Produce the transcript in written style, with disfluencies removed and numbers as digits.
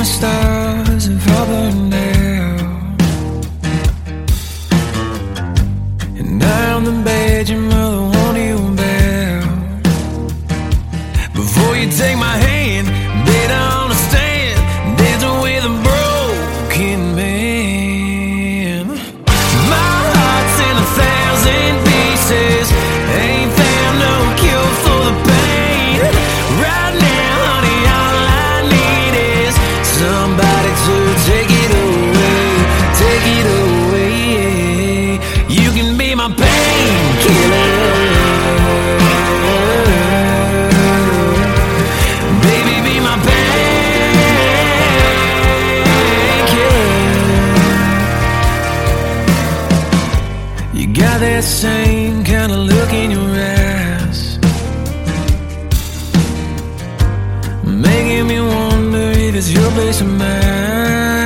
stars have all burned out, and I'm the bed your mother warned you about. Before you take my hand, better understand, dancing with a broken man. My heart's in 1,000 pieces, ain't found no cure for the pain. Right now, honey, all I need is somebody to take it away, take it away. You can be my painkiller, baby, be my painkiller. You got that same kind of look in your eyes, making me wonder if it's your place or mine.